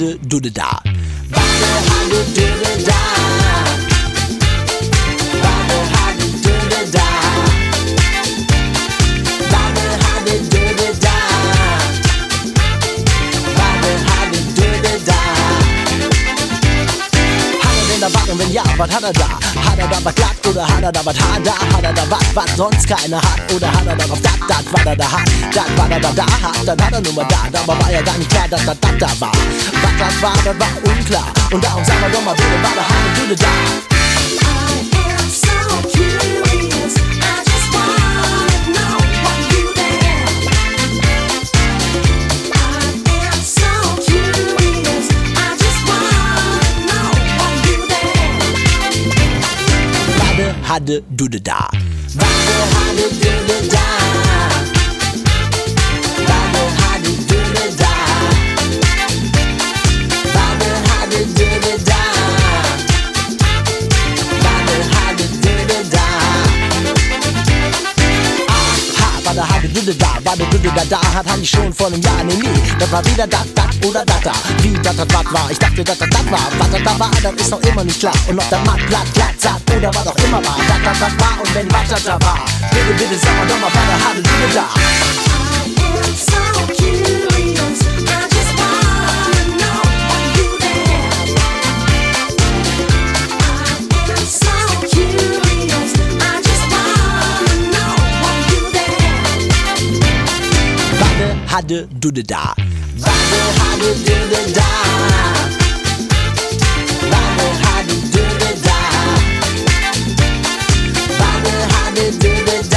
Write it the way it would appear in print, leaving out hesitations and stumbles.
hadde, dudde da. Warte, hadde, dudde da. Warte, hadde, dudde da. Warte, hadde, dudde da. Warte, hadde, dudde da. Hat er denn da was und wenn ja, was hat er da? Hat er da was glatt oder hat er da was hart da? Hat er da was sonst keiner hat? Oder hat er da noch das, was er da hat? Das, was er da hat, dann hat er nur mal da. Dabei war ja gar nicht klar, dass das da war. Was das war unklar. Und darum sagen wir doch mal wieder, war der harte Düde da. Hadde, dudde da. Warte, hadde, dudde da. Warte, hadde, dudde da. Warte, hadde, dudde da. Warte, hadde, dudde da. Aha, warte, hadde, dudde da. Warte, dudde da, hat ich schon vor einem Jahr, nee, das war wieder dat oder dat da. Wie dat wat war, ich dachte dat war. Was das da war, das ist noch immer nicht klar. Und ob das matt, glatt, sagt oder was auch immer war. Dat war und wenn was das da war. Bitte sag mal doch mal, was der hadde, dudde da. Hadde, dudde da. Warte, hadde, dudde da. Warte, hadde, dudde da. Warte, hadde, dudde da.